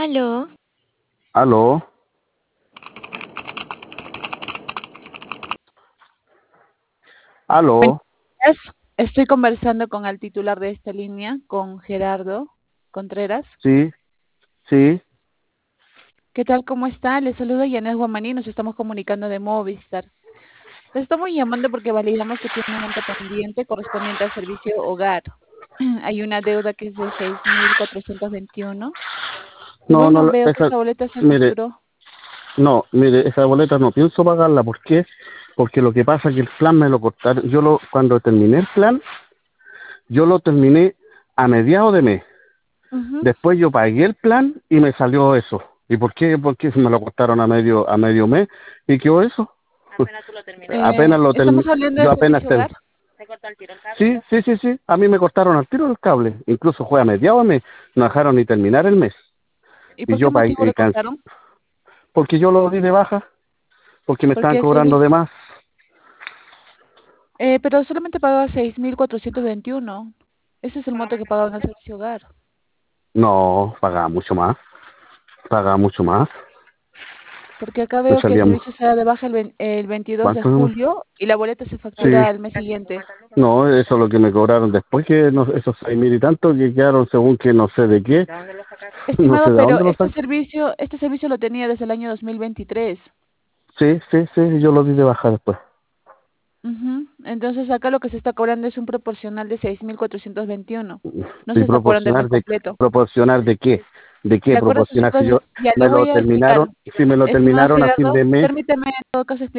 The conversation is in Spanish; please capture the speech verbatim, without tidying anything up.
Aló, Aló, Buenos aló, días. Estoy conversando con el titular de esta línea, con Gerardo Contreras. sí, sí, ¿Qué tal? ¿Cómo está? Le saluda Yanet Guamaní. Nos estamos comunicando de Movistar. Le estamos llamando porque validamos que tiene un monto pendiente correspondiente al servicio hogar. Hay una deuda que es de seis mil cuatrocientos veintiuno. Y no, no, bueno, lo- veo que esa, esta boleta se mire, facturó. no, mire, esa boleta no pienso pagarla, ¿por qué? Porque lo que pasa es que el plan me lo cortaron, yo lo, cuando terminé el plan, yo lo terminé a mediados de mes, Ujú. después yo pagué el plan y me salió eso. ¿Y por qué? Porque me lo cortaron a medio, a medio mes y quedó eso. Eh, Apenas lo terminé, estamos hablando del yo apenas servicio terminé. hogar. Sí, sí, sí, sí, a mí me cortaron al tiro el cable, incluso fue a mediados de mes, no dejaron ni terminar el mes. ¿Y Y por qué yo pagué, motivo y le can- cortaron? porque yo lo di de baja, porque me estaban Porque el cobrando servicio... de más. Eh, pero solamente pagaba seis mil cuatrocientos veintiuno. Ese es el monto que pagaba en el servicio hogar. No, pagaba mucho más, pagaba mucho más. Porque acá Me veo que el salíamos, servicio se da de baja el, vein- el veintidós de ¿cuánto nomás? julio y la boleta se Sí, factura al mes siguiente. no, eso es lo que me cobraron después, que no, esos seis mil y tanto que quedaron según que no sé de qué, no sé Estimado, de pero dónde lo este saco. servicio, este servicio lo tenía desde el año dos mil veintitrés. Sí, sí, sí, yo lo di de baja después. Ujú. Entonces acá lo que se está cobrando es un proporcional de seis mil cuatrocientos veintiuno. No se ¿Y está cobrando el mes proporcionar de, completo. proporcionar de qué? ¿De qué ¿De acuerdo a su proporcionar si yo situación? Ya le me lo voy a explicar. terminaron, si me lo Estimado terminaron a fin Gerardo, de mes? permíteme en todo caso explicar.